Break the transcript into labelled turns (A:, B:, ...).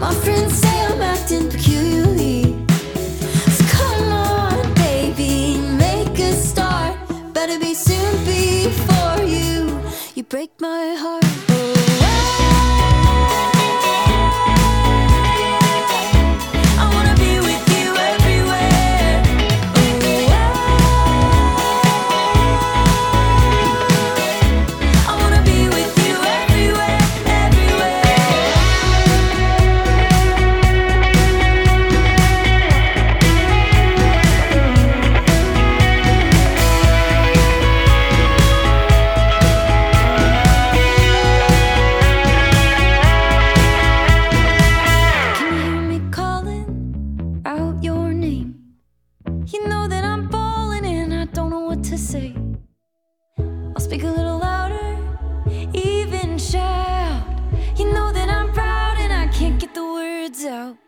A: My friends say I'm acting peculiarly. So come on, baby, make a start. Better be soon before you break my heart. Out your name, you know that I'm falling and I don't know what to say. I'll speak a little louder, even shout. You know that I'm proud and I can't get the words out.